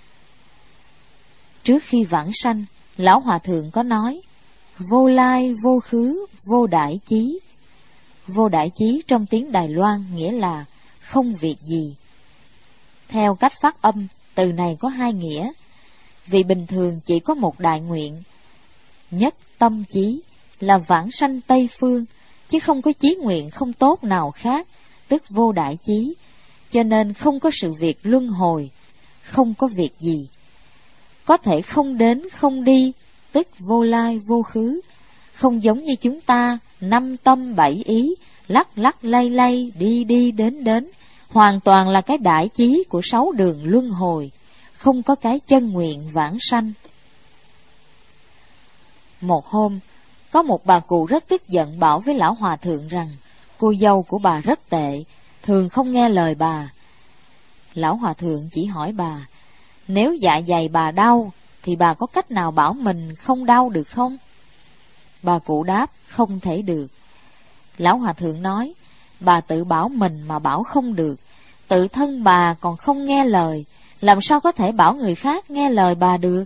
Trước khi vãng sanh, Lão Hòa Thượng có nói, vô lai, vô khứ, vô đại chí. Vô đại chí trong tiếng Đài Loan nghĩa là không việc gì. Theo cách phát âm, từ này có hai nghĩa. Vì bình thường chỉ có một đại nguyện, nhất tâm chí, là vãng sanh Tây Phương, chứ không có chí nguyện không tốt nào khác, tức vô đại chí. Cho nên không có sự việc luân hồi, không có việc gì. Có thể không đến không đi, tức vô lai vô khứ. Không giống như chúng ta, 5 tâm 7 ý, lắc lắc lay lay, đi đi đến đến. Hoàn toàn là cái đại chí của 6 đường luân hồi, không có cái chân nguyện vãng sanh. Một hôm, có một bà cụ rất tức giận bảo với Lão Hòa Thượng rằng cô dâu của bà rất tệ, thường không nghe lời bà. Lão Hòa Thượng chỉ hỏi bà, nếu dạ dày bà đau, thì bà có cách nào bảo mình không đau được không? Bà cụ đáp, không thể được. Lão Hòa Thượng nói, bà tự bảo mình mà bảo không được, tự thân bà còn không nghe lời, làm sao có thể bảo người khác nghe lời bà được?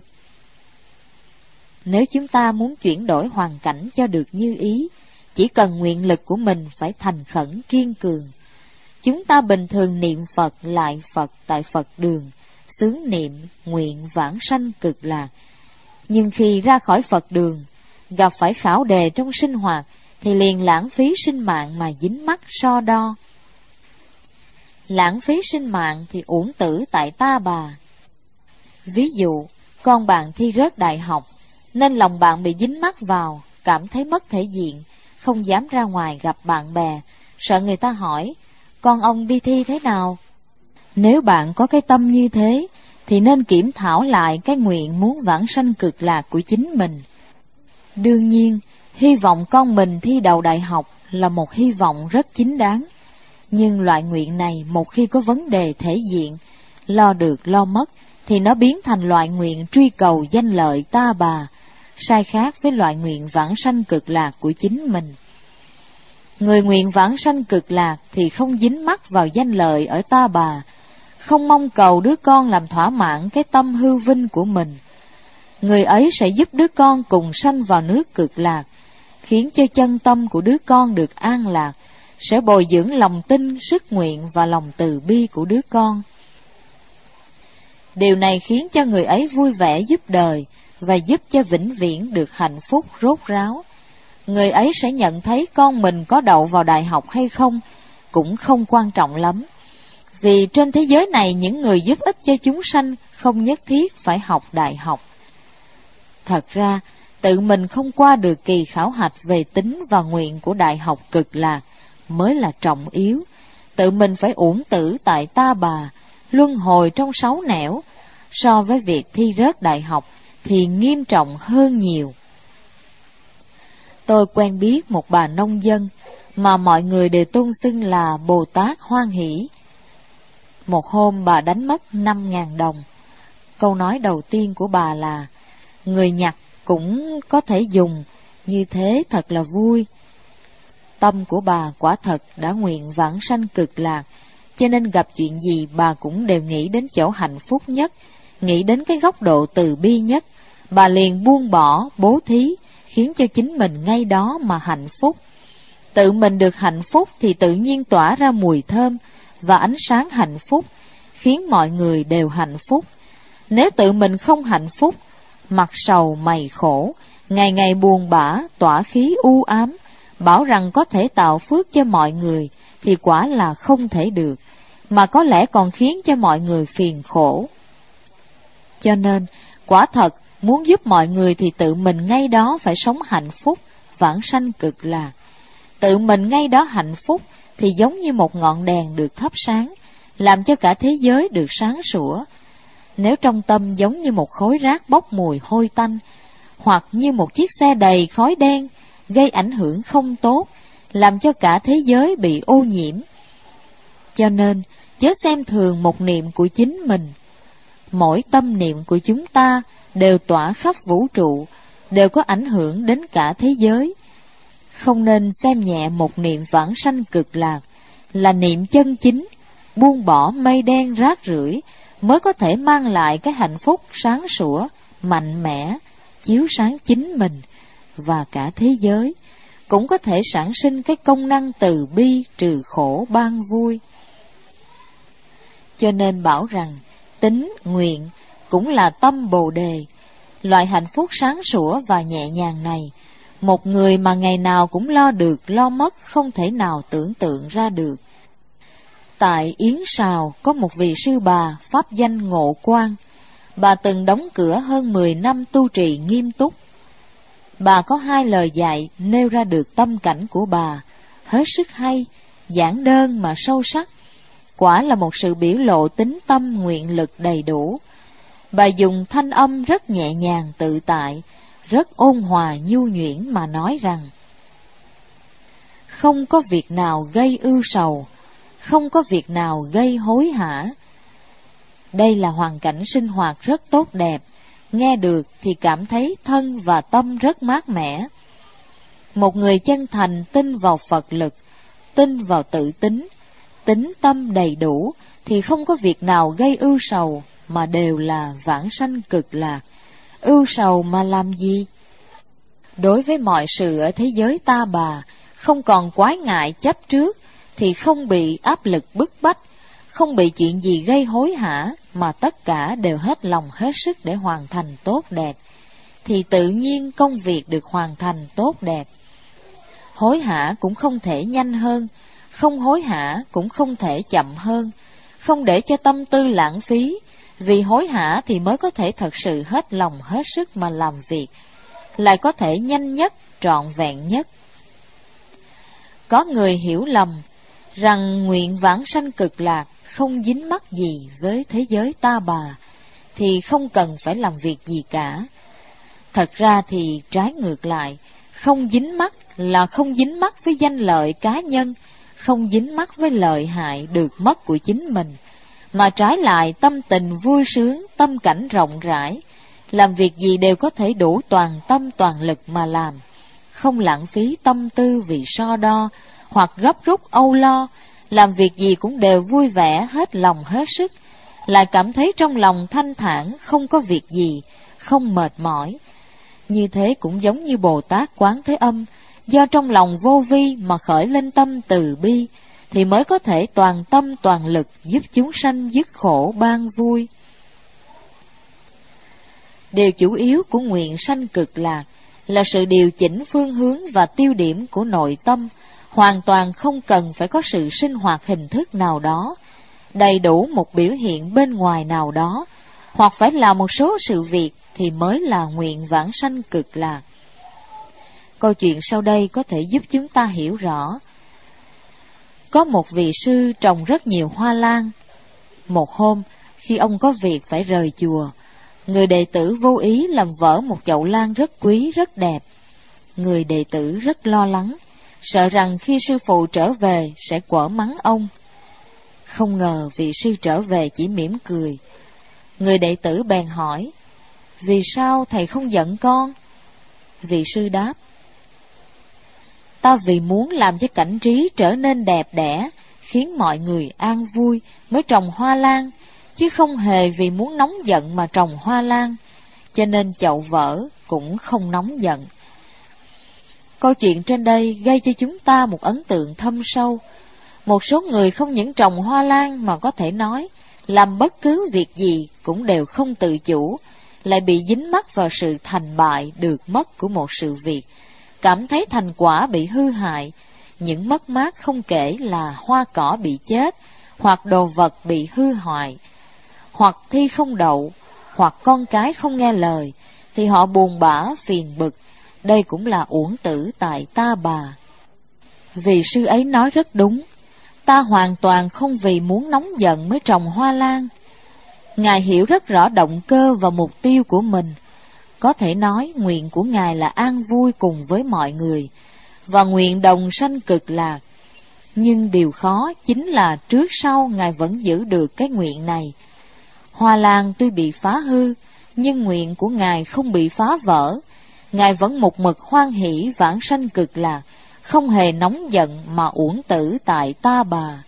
Nếu chúng ta muốn chuyển đổi hoàn cảnh cho được như ý, chỉ cần nguyện lực của mình phải thành khẩn kiên cường. Chúng ta bình thường niệm Phật lại Phật tại Phật đường, xướng niệm nguyện vãng sanh cực lạc. Nhưng khi ra khỏi Phật đường, gặp phải khảo đề trong sinh hoạt, thì liền lãng phí sinh mạng mà dính mắc so đo. Lãng phí sinh mạng thì uổng tử tại ta bà. Ví dụ, con bạn thi rớt đại học, nên lòng bạn bị dính mắc vào, cảm thấy mất thể diện, không dám ra ngoài gặp bạn bè, sợ người ta hỏi, con ông đi thi thế nào? Nếu bạn có cái tâm như thế, thì nên kiểm thảo lại cái nguyện muốn vãng sanh cực lạc của chính mình. Đương nhiên, hy vọng con mình thi đậu đại học là một hy vọng rất chính đáng. Nhưng loại nguyện này một khi có vấn đề thể diện, lo được lo mất, thì nó biến thành loại nguyện truy cầu danh lợi ta bà, sai khác với loại nguyện vãng sanh cực lạc của chính mình. Người nguyện vãng sanh cực lạc thì không dính mắc vào danh lợi ở ta bà, không mong cầu đứa con làm thỏa mãn cái tâm hư vinh của mình. Người ấy sẽ giúp đứa con cùng sanh vào nước cực lạc, khiến cho chân tâm của đứa con được an lạc, sẽ bồi dưỡng lòng tin, sức nguyện và lòng từ bi của đứa con. Điều này khiến cho người ấy vui vẻ giúp đời và giúp cho vĩnh viễn được hạnh phúc rốt ráo. Người ấy sẽ nhận thấy con mình có đậu vào đại học hay không cũng không quan trọng lắm, vì trên thế giới này những người giúp ích cho chúng sanh không nhất thiết phải học đại học. Thật ra, tự mình không qua được kỳ khảo hạch về tính và nguyện của đại học cực lạc mới là trọng yếu. Tự mình phải uổng tử tại ta bà, luân hồi trong 6 nẻo, so với việc thi rớt đại học thì nghiêm trọng hơn nhiều. Tôi quen biết một bà nông dân mà mọi người đều tôn xưng là Bồ Tát Hoan Hỷ. Một hôm bà đánh mất 5.000 đồng. Câu nói đầu tiên của bà là, người nhặt cũng có thể dùng, như thế thật là vui. Tâm của bà quả thật đã nguyện vãng sanh cực lạc, cho nên gặp chuyện gì bà cũng đều nghĩ đến chỗ hạnh phúc nhất, nghĩ đến cái góc độ từ bi nhất. Bà liền buông bỏ, bố thí, khiến cho chính mình ngay đó mà hạnh phúc. Tự mình được hạnh phúc thì tự nhiên tỏa ra mùi thơm và ánh sáng hạnh phúc, khiến mọi người đều hạnh phúc. Nếu tự mình không hạnh phúc, mặt sầu mày khổ, ngày ngày buồn bã, tỏa khí u ám, bảo rằng có thể tạo phước cho mọi người thì quả là không thể được, mà có lẽ còn khiến cho mọi người phiền khổ. Cho nên, quả thật, muốn giúp mọi người thì tự mình ngay đó phải sống hạnh phúc, vãng sanh cực lạc. Tự mình ngay đó hạnh phúc thì giống như một ngọn đèn được thắp sáng, làm cho cả thế giới được sáng sủa. Nếu trong tâm giống như một khối rác bốc mùi hôi tanh, hoặc như một chiếc xe đầy khói đen, gây ảnh hưởng không tốt, làm cho cả thế giới bị ô nhiễm. Cho nên, chớ xem thường một niệm của chính mình. Mỗi tâm niệm của chúng ta đều tỏa khắp vũ trụ, đều có ảnh hưởng đến cả thế giới. Không nên xem nhẹ một niệm vãng sanh cực lạc, là niệm chân chính, buông bỏ mây đen rác rưởi, mới có thể mang lại cái hạnh phúc sáng sủa, mạnh mẽ, chiếu sáng chính mình và cả thế giới, cũng có thể sản sinh cái công năng từ bi, trừ khổ, ban vui. Cho nên bảo rằng, tín, nguyện cũng là tâm Bồ Đề. Loại hạnh phúc sáng sủa và nhẹ nhàng này, một người mà ngày nào cũng lo được, lo mất, không thể nào tưởng tượng ra được. Tại Yến Sào có một vị sư bà pháp danh Ngộ Quang. Bà từng đóng cửa hơn 10 năm tu trì nghiêm túc. Bà có 2 lời dạy nêu ra được tâm cảnh của bà, hết sức hay, giản đơn mà sâu sắc. Quả là một sự biểu lộ tính tâm nguyện lực đầy đủ. Bà dùng thanh âm rất nhẹ nhàng tự tại, rất ôn hòa nhu nhuyễn mà nói rằng: không có việc nào gây ưu sầu, không có việc nào gây hối hả. Đây là hoàn cảnh sinh hoạt rất tốt đẹp, nghe được thì cảm thấy thân và tâm rất mát mẻ. Một người chân thành tin vào Phật lực, tin vào tự tính, tín tâm đầy đủ thì không có việc nào gây ưu sầu, mà đều là vãng sanh cực lạc. Ưu sầu mà làm gì? Đối với mọi sự ở thế giới ta bà, không còn quái ngại chấp trước, thì không bị áp lực bức bách, không bị chuyện gì gây hối hả, mà tất cả đều hết lòng hết sức để hoàn thành tốt đẹp, thì tự nhiên công việc được hoàn thành tốt đẹp. Hối hả cũng không thể nhanh hơn, không hối hả cũng không thể chậm hơn, không để cho tâm tư lãng phí, vì hối hả thì mới có thể thật sự hết lòng hết sức mà làm việc, lại có thể nhanh nhất, trọn vẹn nhất. Có người hiểu lầm rằng nguyện vãng sanh cực lạc không dính mắc gì với thế giới ta bà, thì không cần phải làm việc gì cả. Thật ra thì trái ngược lại, không dính mắc là không dính mắc với danh lợi cá nhân, không dính mắc với lợi hại được mất của chính mình, mà trái lại tâm tình vui sướng, tâm cảnh rộng rãi, làm việc gì đều có thể đủ toàn tâm toàn lực mà làm, không lãng phí tâm tư vì so đo hoặc gấp rút âu lo, làm việc gì cũng đều vui vẻ, hết lòng hết sức, lại cảm thấy trong lòng thanh thản, không có việc gì, không mệt mỏi. Như thế cũng giống như Bồ Tát Quán Thế Âm, do trong lòng vô vi mà khởi lên tâm từ bi, thì mới có thể toàn tâm toàn lực giúp chúng sanh dứt khổ ban vui. Điều chủ yếu của nguyện sanh cực lạc là sự điều chỉnh phương hướng và tiêu điểm của nội tâm, hoàn toàn không cần phải có sự sinh hoạt hình thức nào đó, đầy đủ một biểu hiện bên ngoài nào đó, hoặc phải làm một số sự việc thì mới là nguyện vãng sanh cực lạc. Câu chuyện sau đây có thể giúp chúng ta hiểu rõ. Có một vị sư trồng rất nhiều hoa lan. Một hôm, khi ông có việc phải rời chùa, người đệ tử vô ý làm vỡ một chậu lan rất quý, rất đẹp. Người đệ tử rất lo lắng, sợ rằng khi sư phụ trở về sẽ quở mắng ông. Không ngờ vị sư trở về chỉ mỉm cười. Người đệ tử bèn hỏi: vì sao thầy không giận con? Vị sư đáp: Ta vì muốn làm cho cảnh trí trở nên đẹp đẽ, khiến mọi người an vui mới trồng hoa lan, chứ không hề vì muốn nóng giận mà trồng hoa lan, cho nên chậu vỡ cũng không nóng giận. Câu chuyện trên đây gây cho chúng ta một ấn tượng thâm sâu. Một số người không những trồng hoa lan mà có thể nói làm bất cứ việc gì cũng đều không tự chủ, lại bị dính mắc vào sự thành bại được mất của một sự việc, cảm thấy thành quả bị hư hại, những mất mát không kể là hoa cỏ bị chết, hoặc đồ vật bị hư hoại, hoặc thi không đậu, hoặc con cái không nghe lời, thì họ buồn bã phiền bực. Đây cũng là uổng tử tại ta bà. Vị sư ấy nói rất đúng. Ta hoàn toàn không vì muốn nóng giận mới trồng hoa lan. Ngài hiểu rất rõ động cơ và mục tiêu của mình. Có thể nói nguyện của Ngài là an vui cùng với mọi người, và nguyện đồng sanh cực lạc. Nhưng điều khó chính là trước sau Ngài vẫn giữ được cái nguyện này. Hoa lan tuy bị phá hư, nhưng nguyện của Ngài không bị phá vỡ. Ngài vẫn một mực hoan hỷ vãng sanh cực lạc, không hề nóng giận mà uổng tử tại ta bà.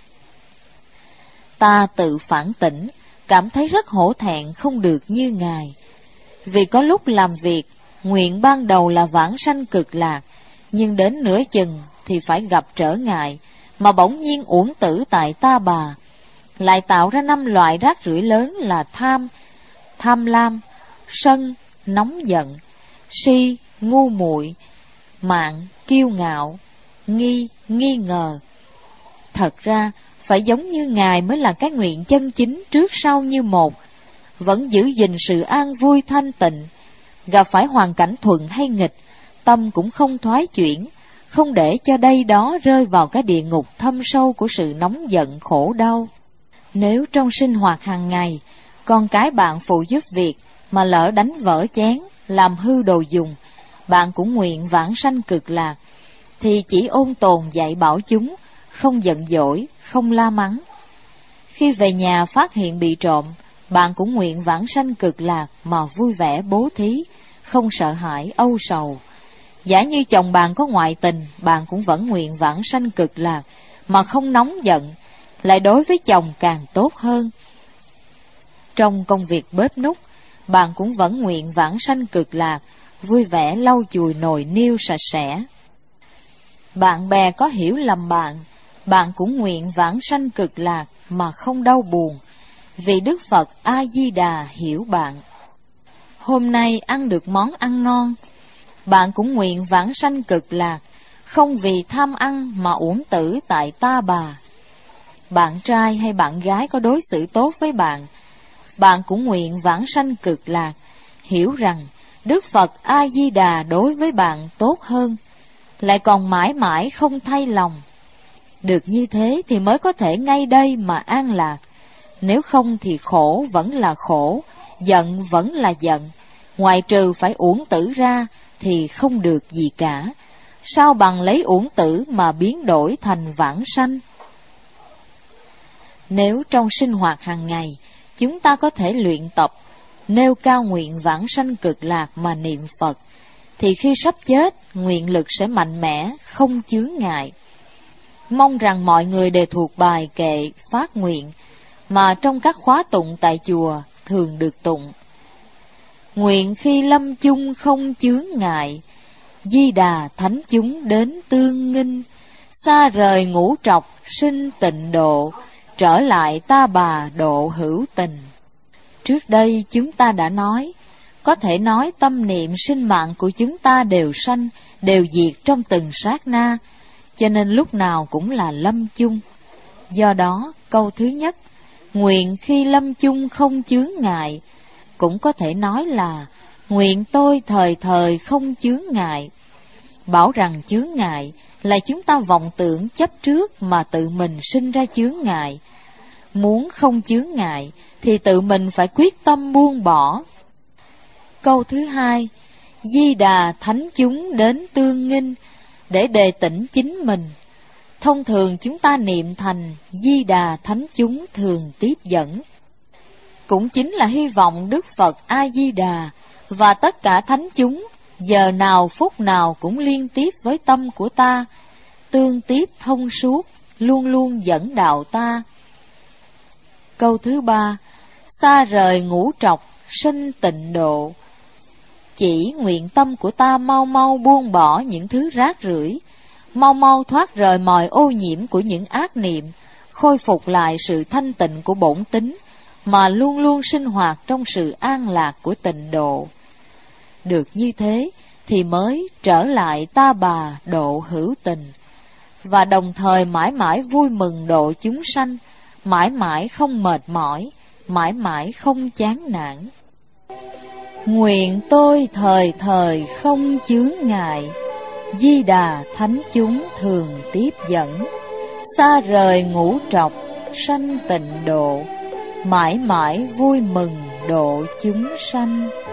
Ta tự phản tỉnh, cảm thấy rất hổ thẹn không được như Ngài. Vì có lúc làm việc, nguyện ban đầu là vãng sanh cực lạc, nhưng đến nửa chừng thì phải gặp trở ngại, mà bỗng nhiên uổng tử tại ta bà, lại tạo ra 5 loại rác rưởi lớn là tham, tham lam, sân, nóng giận, si, ngu muội, mạn, kiêu ngạo, nghi, nghi ngờ. Thật ra, phải giống như Ngài mới là cái nguyện chân chính trước sau như một, vẫn giữ gìn sự an vui thanh tịnh, gặp phải hoàn cảnh thuận hay nghịch, tâm cũng không thoái chuyển, không để cho đây đó rơi vào cái địa ngục thâm sâu của sự nóng giận khổ đau. Nếu trong sinh hoạt hàng ngày, con cái bạn phụ giúp việc mà lỡ đánh vỡ chén, làm hư đồ dùng, bạn cũng nguyện vãng sanh cực lạc, thì chỉ ôn tồn dạy bảo chúng, không giận dỗi, không la mắng. Khi về nhà phát hiện bị trộm, bạn cũng nguyện vãng sanh cực lạc mà vui vẻ bố thí, không sợ hãi âu sầu. Giả như chồng bạn có ngoại tình, bạn cũng vẫn nguyện vãng sanh cực lạc mà không nóng giận, lại đối với chồng càng tốt hơn. Trong công việc bếp núc, bạn cũng vẫn nguyện vãng sanh cực lạc, vui vẻ lau chùi nồi niêu sạch sẽ. Bạn bè có hiểu lầm bạn cũng nguyện vãng sanh cực lạc mà không đau buồn, vì Đức Phật A-di-đà hiểu bạn. Hôm nay ăn được món ăn ngon, bạn cũng nguyện vãng sanh cực lạc, không vì tham ăn mà uổng tử tại ta bà. Bạn trai hay bạn gái có đối xử tốt với bạn, bạn cũng nguyện vãng sanh cực lạc, hiểu rằng Đức Phật A-di-đà đối với bạn tốt hơn, lại còn mãi mãi không thay lòng. Được như thế thì mới có thể ngay đây mà an lạc, nếu không thì khổ vẫn là khổ, giận vẫn là giận, ngoài trừ phải uổng tử ra thì không được gì cả. Sao bằng lấy uổng tử mà biến đổi thành vãng sanh? Nếu trong sinh hoạt hàng ngày, chúng ta có thể luyện tập, nêu cao nguyện vãng sanh cực lạc mà niệm Phật, thì khi sắp chết, nguyện lực sẽ mạnh mẽ, không chướng ngại. Mong rằng mọi người đều thuộc bài kệ phát nguyện, mà trong các khóa tụng tại chùa thường được tụng. Nguyện khi lâm chung không chướng ngại, Di Đà thánh chúng đến tương nghinh, xa rời ngũ trọc sinh tịnh độ, trở lại ta bà độ hữu tình. Trước đây chúng ta đã nói, có thể nói tâm niệm sinh mạng của chúng ta đều sanh, đều diệt trong từng sát na, cho nên lúc nào cũng là lâm chung. Do đó, câu thứ nhất, nguyện khi lâm chung không chướng ngại, cũng có thể nói là nguyện tôi thời thời không chướng ngại. Bảo rằng chướng ngại là chúng ta vọng tưởng chấp trước mà tự mình sinh ra chướng ngại. Muốn không chướng ngại thì tự mình phải quyết tâm buông bỏ. Câu thứ hai, Di Đà thánh chúng đến tương nghinh, để đề tỉnh chính mình. Thông thường chúng ta niệm thành Di Đà thánh chúng thường tiếp dẫn, cũng chính là hy vọng Đức Phật A-di-đà và tất cả thánh chúng giờ nào phút nào cũng liên tiếp với tâm của ta, tương tiếp thông suốt, luôn luôn dẫn đạo ta. Câu thứ 3, xa rời ngũ trọc, sinh tịnh độ. Chỉ nguyện tâm của ta mau mau buông bỏ những thứ rác rưởi, mau mau thoát rời mọi ô nhiễm của những ác niệm, khôi phục lại sự thanh tịnh của bổn tính, mà luôn luôn sinh hoạt trong sự an lạc của tịnh độ. Được như thế thì mới trở lại ta bà độ hữu tình, và đồng thời mãi mãi vui mừng độ chúng sanh, mãi mãi không mệt mỏi, mãi mãi không chán nản. Nguyện tôi thời thời không chướng ngại, Di Đà thánh chúng thường tiếp dẫn, xa rời ngũ trọc, sanh tịnh độ, mãi mãi vui mừng độ chúng sanh.